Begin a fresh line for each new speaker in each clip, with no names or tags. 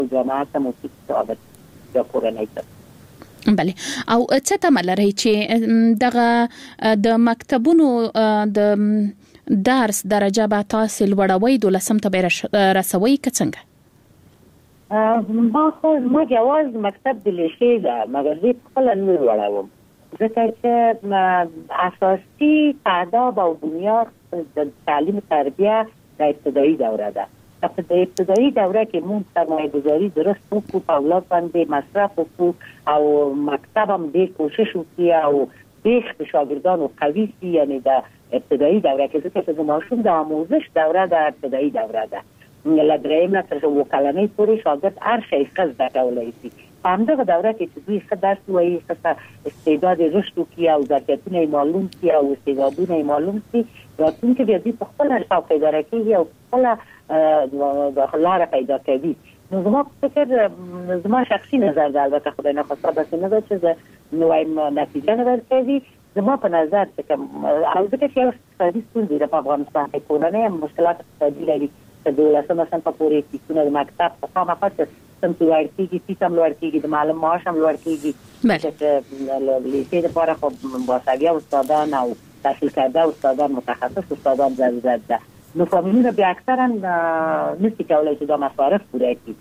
جامعه ته مفید ثابت یا کورنۍ ته.
بله او څه تمه لري چې دغه د مکتبونو د درس درجه به تاسو لوړوي 12 ته رسوي که څنګه؟
ما جواز مکتب د لیسې ده مګر زه خپل نه لوړوم ځکه چې اساسي آداب او بنیاد د تعلیم تربیه د ابتدایي دوره ده. په ابتدایي دوره کې موږ سرمایه‌گذاري درست وکړو په اولاد باندې مصرف وکړو او مکتب هم ډېر کوشش وکړي او ډېر شاګردانو قوي شي، یعنی د ابتدایي دوره کې ځکه چې ماشوم د آموزش دوره د ابتدایي دوره ده. له درېیم نه تر اووه کلنۍ پورې شاګرد هر شی ښه زده کولی شي. په همدغه دوره کې چې دوی ښه درس ووایي، ښه استعداد یې رشد وکړي او ظرفیتونه یې معلوم شي او استعدادونه یې معلوم شي، راتلونکي بیا دوی په خپله شوق اداره کېږي او خپله لاره پیدا کوي. نو زما په فکر زما شخصي نظر ده، البته خدای نخواسته داسې نه ده چې زه نوایم نتیجه نه ورکوي. زما په نظر چې او ځکه چې یو اقتصادي ستونزې ده په افغانستان کې، کورنۍ هم مشکلات اقتصادي لري چې 12 صنف پورې فیسونه د مکتب په خامخا صنف لوړ کېږي، فیس هم لوړ کېږي، د معلم معاش هم لوړ کېږي. چې لیسې دپاره خو باسویه استادان او تحصیل کرده استادان متخصص استادان ضرورت ده. نو فامیلونه بیا اکثرا نشي کولی چې دا مصارف پوره کړي.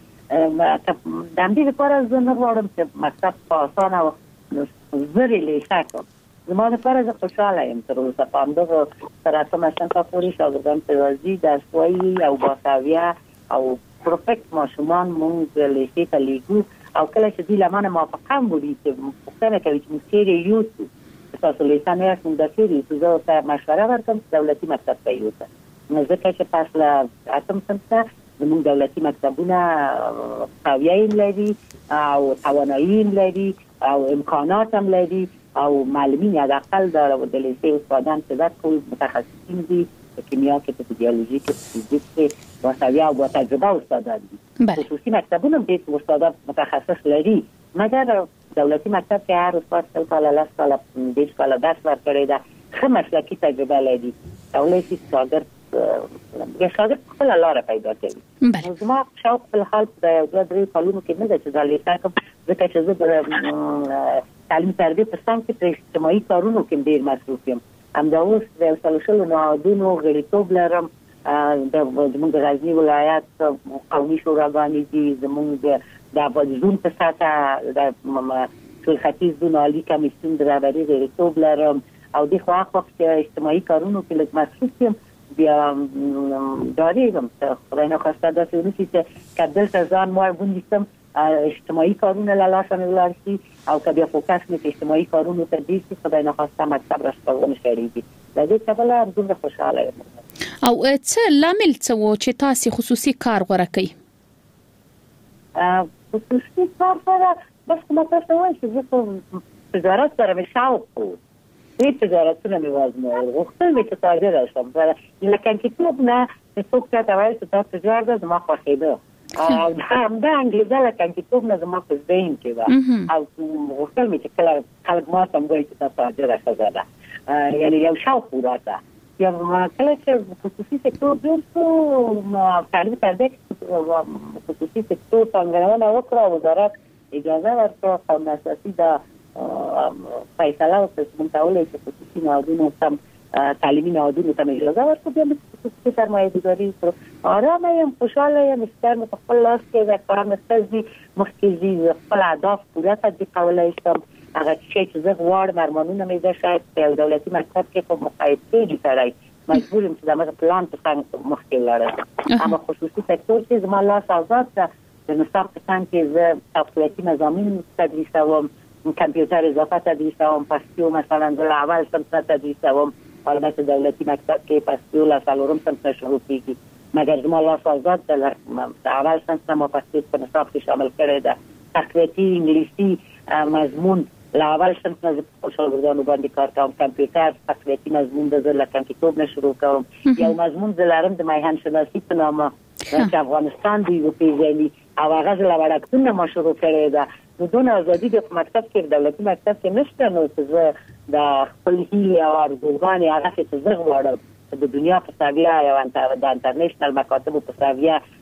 د همدې لپاره زه نه غواړم چې مکتب په اسانه او زرې لیسه کړم. زما لپاره زه خوشحاله یم تر اوسه په همدغه 13 صنف پورې شاګردان پرې راځي، درس وایي او باسویه او پرفکت ماشومان مونږ لیسې ته لیږو او کله چې دوی له مانه موافقه هم وکړي چې پوښتنه کوي چې موږ چېرې یوسو، تاسو لیسه نه یاست، موږ دا چېرې یوسو، زه ورته مشوره ورکړم چې دولتي مکتب ته یوسه. ځکه چې پس له 8 صنفه زموږ دولتي مکتبونه قویه هم لري او توانایي هم لري او امکانات هم لري او معلمین حداقل د لیسې استادان چې درس کوي متخصصین دي، په کیمیا کې، په بیولوژي کې، په فیزیک کې باسویه او با تجربه استادان دي. خصوصي مکتبونه هم ډېر استادان متخصص لري، مګر دولتي مکتب کې هر استاد 10 کاله 10 کاله 20 کاله درس ورکړی ده، ښه مسلکي تجربه لري، کولی شي شاګرد خپله لاره پیدا کوي. زما شوق په الحال د یو 2-3 کلونو کې نه ده چې دا لیسه کوم، ځکه چې زه د تعلیم تربیه په څنګ کې په اجتماعي کارونو کې ډېر مصروف یم. همدا اوس د 100 نهادونو غړیتوب لرم. زموږ د غزني ولایت قومي شوراګانې دي، زموږ د زون په سطحه د ټول ختیځ زون عالي کمیسیون د رهبرۍ غړیتوب لرم او د خو وخت چې اجتماعي کارونو کې لږ مصروف یم. بیا داریم خدای نخواسته داسې ونه شي چې دلته ځان ما ونیسم اجتماعي کارونه له لاسه مې ولاړ شي او که بیا فوکس مې اجتماعي کارونو ته ډېر شي، خدای نخواسته مکتب راشته ونه شړېږي. له دې کبله دومره خوشحاله یم.
او څه لامل څه و چې تاسې خصوصي کار غوره کړئ؟
خصوصي کار سره بس ما تاسو وایي چې زه په تجارت سره مې شوق و. ډېر تجارتونه مې وازمویل، غوښتل مې چې تاجره شم. له کمپیوټر نه څوک چاته وایي چې دا تجارت ده، زما خوښېده او همدا انګلیزه له کمپیوټر نه زما په ذهن کې وه او غوښتل مې چې کله خلک ما ته وایي چې دا تاجره ښځه ده، یعنې یو شوق و راته. یا کله چې خصوصي سکتور جوړ شو، تعلیم تربیه خصوصي سکتور پانګونه وکړه، وزارت اجازه ورکړه، قانون اساسي د فیصله وکړه چې موږ کولی چې خصوصي نهادونو ته تعلیمي نهادونو ته اجازه ورکړو بیا موږ خصوصي سرمایه‌ګذاري وکړو. آرامه یم، خوشحاله یم، ستر مې په خپل لاس کې ده، کار مې ښه ځي، مخکې ځي، خپل اهداف پوره تطبیق کولی شم. هغه شی چې زه غواړم ارمانونه مې ده، شاید په یو دولتي مکتب کې خو مقاید کېږي سړی، مجبور یم چې د همغه پلان په څنګ مخکې ولاړم. اما خصوصي سکتور کې زما لاس آزاد ده، د نصاب په څنګ کې زه تفصیلاتي مضامین تدریسوم، کمپیوټر اضافه تدریسوم، پښتو مثلا زه له اول صنف نه تدریسوم، البته دولتي مکتب کې پښتو له 4 صنف نه شروع کېږي، مګر زما لاس آزاد ده. د اول صنف نه ما پښتو په نصاب کې شامل کړی ده. تقویتي انګلیسي مضمون له اول صنف نه په شاګردانو باندې کار کوم. کمپیوټر تقویتي مضمون د زه له کمپیوټر نه شروع کوم. یو مضمون زه لرم د میهن شناسي په نامه چې افغانستان دوی وپېژني او هغه زه له وړکتون نه ما شروع کړی ده. نو دونه ازادي د مکتب کې، دولتي مکتب کې نشته، نو چې زه د خپل هیلې او ارزوګانې هغه چې زه غواړم د دنیا په سویه یا د انټرنیشنل مکاتبو په سویه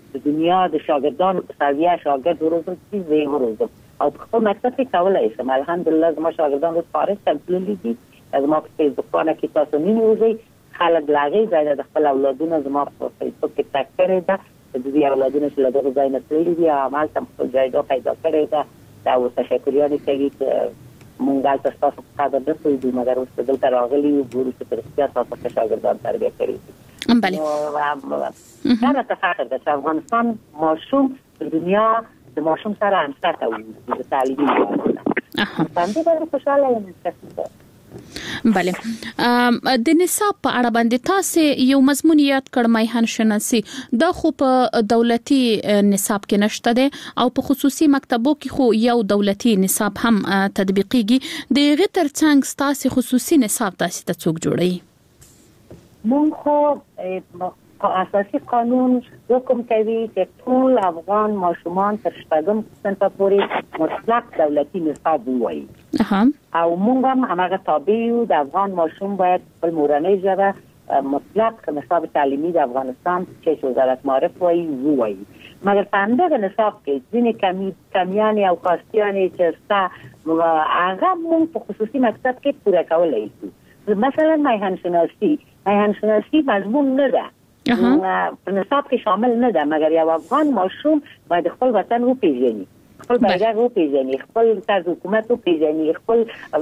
د دنیا د شاګردانو په سویه شاګرد وروزم چې زه وروزم او په خپل مکتب کې کولای شم. الحمدلله زما شاګردان اوس فارغ تللي دي. زما په فیسبوک کې تاسو نه وځي خلک لاغي ځای د خپل اولادونو زما په فیسبوک کې تاګ کړی دا د دې اولادونو چې له دغه ځای نه تللي دي عمل تم خپل ځای پیدا کړی دا او تشکریانې کوي چې مونږ تاسو په قدر نه پوهیږو مګر اوس دلته راغلي یو ګورو چې تر اختیار تاسو ته شاګردان تربیه کړي دي.
بله
دا راته فخر ده چې افغانستان ماشوم د دنیا د ماشوم سره همسطح وي د تعلیمي لحاظ باندې ډېر خوشاله یم.
بله د نصاب په اړه باندې تاسو یو مضمون یاد کړ میهن شناسي دا خو په دولتي نصاب کې نشته ده او په خصوصي مکتبو کې خو یو دولتي نصاب هم تطبیقيږي. د غیر ترڅنګ تاسو خصوصي نصاب تاسو ته څوک جوړي؟
مونږ خو اساسي قانون حکم کوي چې ټول افغان ماشومان تر شپږم صنف پورې مطلق دولتي نصاب ووایي او مونږ هم هغه تابع یو. د افغان ماشوم باید خپل مورنۍ ژبه مطلق نصاب تعلیمي د افغانستان چې وزارت معارف وایي مګر په همدغه نصاب کې ځینې کمیان او خاصیانې چې ستا هغه مونږ په خصوصي مکتب کې پوره کولای شو. مثلا میهن شناسی مضمون نه ده په نصاب کې شامل نه ده مګر یو افغان ماشوم باید خپل وطن وپیژني خپل بیرغ وپیژني خپل طرز حکومت وپیژني خپل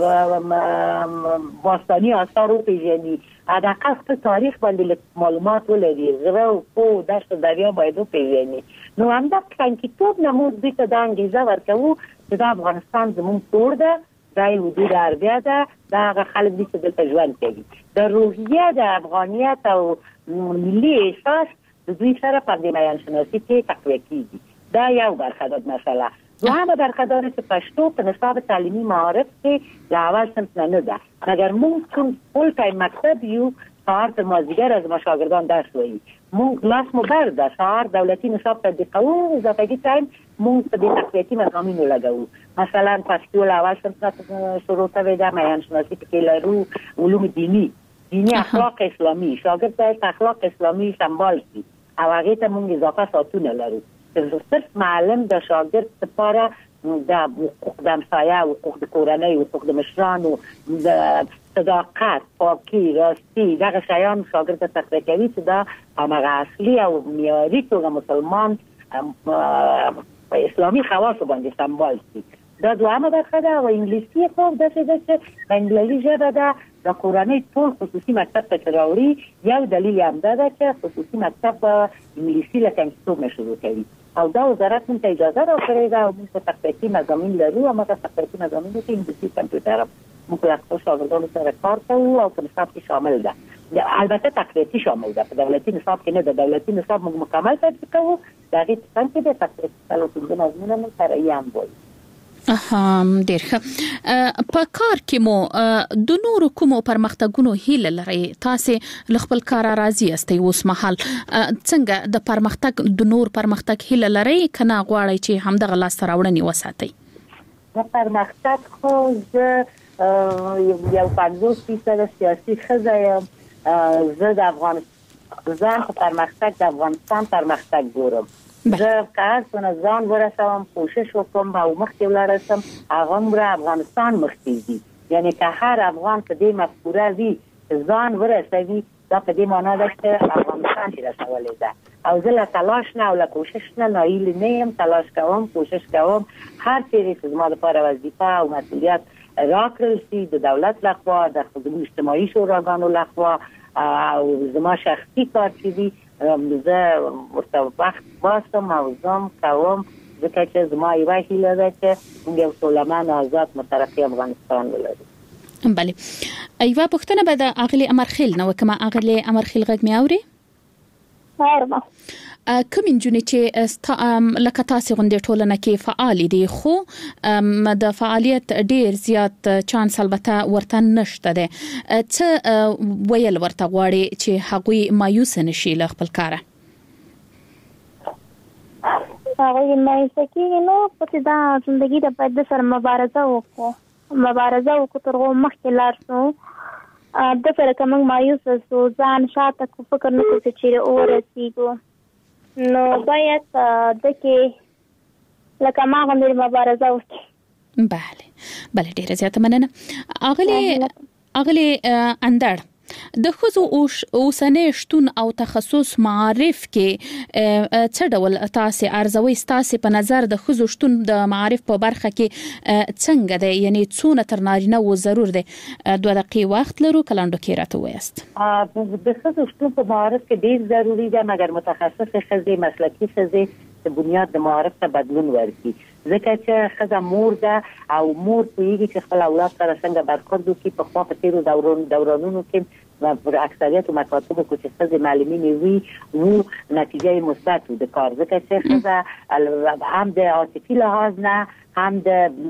باستاني آثار وپیژني حداقل خپل تاریخ باندې معلومات ولري غره او دشت دریا باید وپیژني. نو همدا څنګه ټول نمود دې ته د انګیزه ورکوو چې د افغانستان زموږ کور ده دا یو د عربیا ده دا خلک دې چې دلته ژوند کوي د روحیه د افغانیت او ملي احساس د دوی سره په دې میهن شناسي کې تقویه کیږي. دا یو برخه ده مثلا. دوهمه برخه ده چې پښتو په نصاب تعلیمي معارف کې د اول صنف نه ده مګر موږ کوم فول ټایم مکتب یو سهار تر مازدیګر از ما شاګردان درس وایي موږ لاس مو بر ده سهار دولتي نصاب تطبیقوو اضافي ټایم موږ په دې تقویتي مضامینو لګوو. مثلا پښتو له اول صنف شروع شوې ده میهن شناسي کې لرو علوم دینی اخلاق اسلامی شاګرد باید اخلاق اسلامی سمبال شي او هغه ته موږ اضافه ساعتونه لرو چې صرف معلم د شاګرد لپاره د حقوق د همسایه حقوق د کورنۍ حقوق د مشرانو د صداقت پاکي راستی دغه شیان شاګرد ته تقویه کوي چې دا همغه اصلي او معیاري توګه مسلمان په اسلامي خواصو باندې سمبال شي. دا دوامه برخه ده او انګلیسي خو داسې ده چې د انګلیسي ژبه ده د کورنۍ ټول خصوصي مکتب ته راوړي. یو دلیل هم دا ده چې خصوصي مکتب انګلیسي له کمپیوټر شروع کوي او دا وزارت موږ ته اجازه راکړې ده او موږ ته تقویتي مضامین لرو او موږ ته تقویتي مضامین کې انګلیسي کمپیوټر موږ له خپل شاګردانو سره کار کوو او په نصاب کې شامل ده. البته تقویتي شامل ده په دولتي نصاب کې نه ده. دولتي نصاب موږ مکمل تطبیق کوو د هغې په څنګ کې د تقویتي مضمونونه موږ سره یې هم وایي.
ډیر ښه. په کار کې مو د نورو کومو پرمختګونو هیله لري؟ تاسو ل خپل کار راضي استئ اوس مهال څنګه د پرمختګ د نور پرمختګ هیله لري کنه غواړئ چې همدغه لاس راوړنې وساتئ؟
د پرمختګ خو یو 50% سیاسي ښځه یم. زه د افغانستان په پرمختګ د افغانستان پرمختګ ګورم. زه کار څنګه ځان ورسوم کوشش وکم او مخکې ولاړ شم هغه مر افغانستان مخکې دي. یعنی که هر افغان په دې مفکوره وي ځان ورسوي دا په دې معنی ده چې افغانستان یې رسولې ده او زه له تلاش نه او له کوشش نه ناهیلې نه یم. تلاش کوم کوشش کوم هر چیرې چې زما لپاره وظیفه او مسؤلیت راکړل شي د دولت لخوا د خدمت اجتماعي شوراګانو لخوا او زما شخصي کار چې دي زه ورته وخت باسم او زم کوم ځکه چې زما یوه هیله ده چې موږ یو سولمن آزاد مترقي افغانستان ولرو.
بله. یوه پوښتنه به د اغلې امرخیل نه وکړم. اغلې امرخیل غږ مې اوري؟
اورم.
کوم نجونې چې لکه تاسو غونډې ټولنه کې فعال دي خو د فعالیت ډیر زیات چانس البته ورته نشته ده څه ویل ورته غواړي چې هغوی مایوس نشي له خپل کاره؟
هغوی مایوس کېږي نو په دا ژوندګي د باید سره مبارزه وکړو تر هغو مخکې لاړ شو د سره که موږ مایوسه شو ځان شاته فکر نه کړو چې چیرې ورسېږو نو باید دکې لکه ما غوندې مبارزه وکړي.
بله ډیره زیاته مننه. اغلی اندړ د ښځو اوسنۍ شتون او تخصص معارف کې څه ډول تاسو ارزوي؟ تاسو په نظر د ښځو شتون د معارف په برخه کې څنګه دی؟ یعنی څونه تر نارینه و ضرور دی؟ 2 دقیقې وخت لرو، کلاندو کې راته وایست.
د ښځو شتون په معارف کې ډیر ضروری دی، مګر متخصص ښځې مسلکي ښځې د بنیاد د معارف ته بدلون ورکړي، ځکه چې ښځه مور ده او مور پوهیږي چې خپل اولاد سره څنګه برخورد وکړي. په خوا په تیرو دورانونو کې پر اکثریت مکاتبو کې چې ښځې معلمینې وي نتیجه مثبت و د کار، ځکه چې ښځه هم د عاطفي لحاظ نه، هم د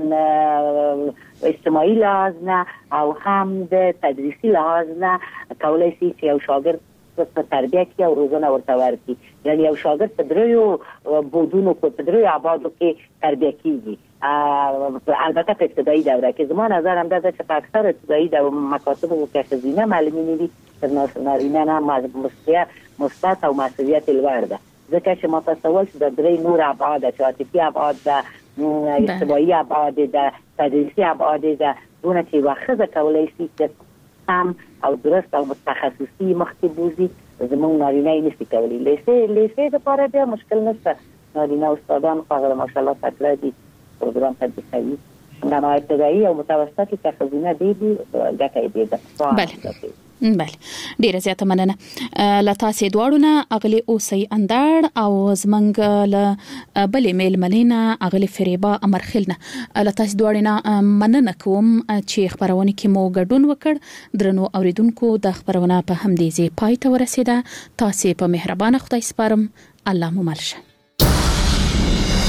اجتماعي لحاظ نه او هم د تدریسي لحاظ نه کولای شي چې یو شاګرد په تربیه کې او روزنه ورته ورکړي. یعنی یو شاګرد په دریو بودونو په دریو ابعادو کې تربیه کیږي. البته په ابتدایي دوره کې زما نظر هم ده چې په اکثر ابتدایي مکاتبو کې ښځینه معلمینې دي تر نارینه نه مثبت او مسؤلیت لوړ ده، ځکه چې ما تصور چې د درې نور ابعاد چې عاطفي ابعاد ده، اجتماعي ابعاد ده، تدریسي ابعاد ده، دونه چې واخذ کولای شي چې هم او درست او تخصصي مخکې بوزي. زموږ نارینه یې نشي کولی. لیسې لپاره بیا مشکل نشته، نارینه استادان خو ماشاءالله تکړه دي، پروګرام تدریس کوي. اما ابتدایي او متوسطي ښځینه دي ګټه یې ده.
بله ډیره زیاته مننه له تاسو دواړو نه، اغلی اوسئ اندړ او زمنګ له بلې میل ملینا اغلی فریبا امرخیل نه. له تاسو دواړو نه مننه کوم چې خبرونه کې مو ګډون وکړ. درنو اوریدونکو د خبرونه په همدې ځای پای ته ورسیده. تاسو په مهربانه خدای سپارم. الله مو مل شه.